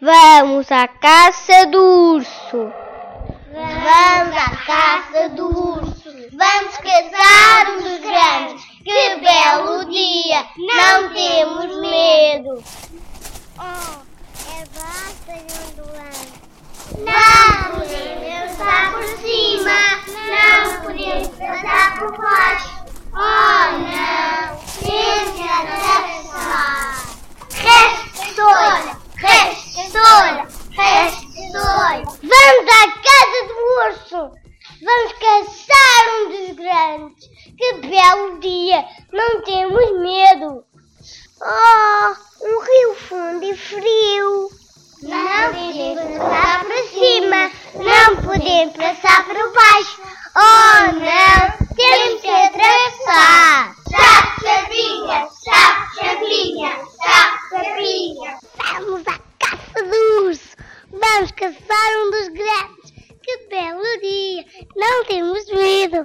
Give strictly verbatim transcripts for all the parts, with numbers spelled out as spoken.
Vamos à caça do urso. Vamos à caça do urso. Vamos caçar um dos grandes. Que belo dia! Não temos medo. Oh, é basta ondulante. Não podemos passar por cima. Não podemos passar por baixo. Oh, não! Temos que atravessar. Reste tesoura! Reste tesoura! Reste tesoura! Vamos à casa do urso. Vamos caçar um dos grandes. Que belo dia! Não temos medo. Oh, um rio fundo e frio. Não podemos passar por cima. Não podemos passar por baixo. Oh, não! Temos que atravessar. Chape, chapinha! Chape, chapinha! Chape, chapinha! Vamos à caça do urso. Vamos caçar um dos grandes. Que belo dia! Não temos medo.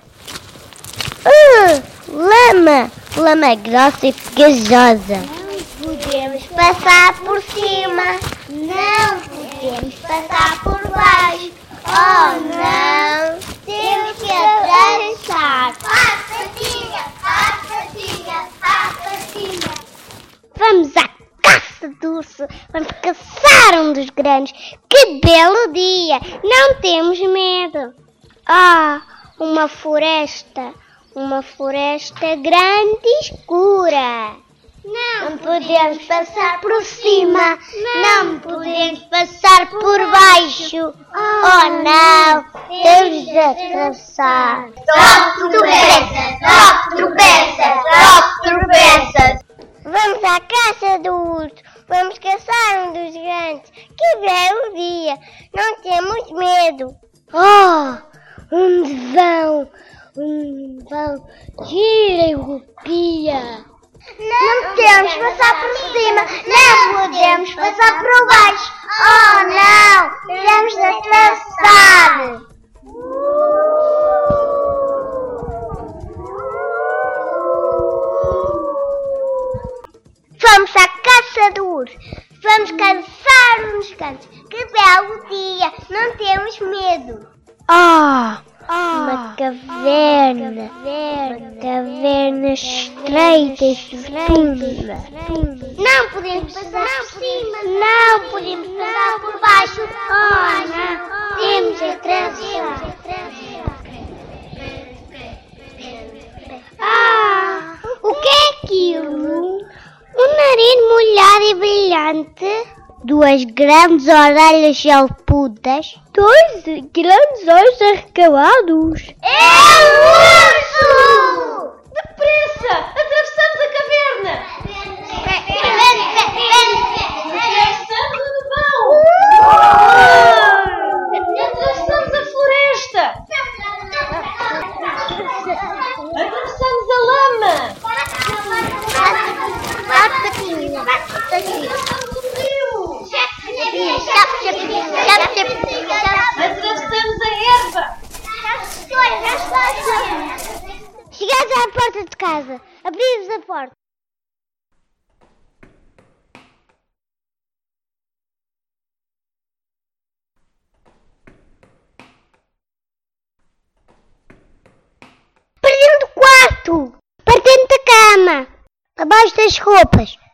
Uh, lama! Lama grossa e pegajosa. Não podemos passar por cima. Não podemos passar por baixo. Oh, não! Temos que atravessar. Passa, patinha! Passa, patinha! Passa, patinha! Vamos à caça do urso. Vamos caçar um dos grandes. Que belo dia! Não temos medo. Ah, uma floresta. Uma floresta grande e escura. Não, não podemos passar por cima. Não, não podemos passar por baixo. Oh, não! Temos de atravessar. Top tropeça! Top tropeça! Top tropeça! Vamos à caça do urso. Vamos caçar um dos grandes. Que belo dia! Não temos medo. Oh, onde vão? Onde vão? Gira e rupia. Não temos de passar por cima. Não podemos passar por baixo. Oh, não! Temos de atravessar. Vamos à caça do urso. Vamos caçar uns cantos. Que belo dia! Não temos medo. Ah, oh, uma caverna. Uma caverna, uma caverna estreita e profunda. Não podemos passar por cima. Não podemos passar por baixo. Oh, não! Temos de atravessar. Ah, o que é aquilo? Um nariz molhado e brilhante, duas grandes orelhas felpudas, dois grandes olhos arregalados. É um urso! Depressa! Atravessamos a caverna! Atravessamos o vão! Atravessamos a floresta! Atravessamos a lama! Bate patinha, bate patinha. Chape, chapinha, chape, chapinha. Atravessamos a erva! Chegados à porta de casa, abrimos a porta. Para dentro do quarto, para dentro da cama, abaixo das roupas.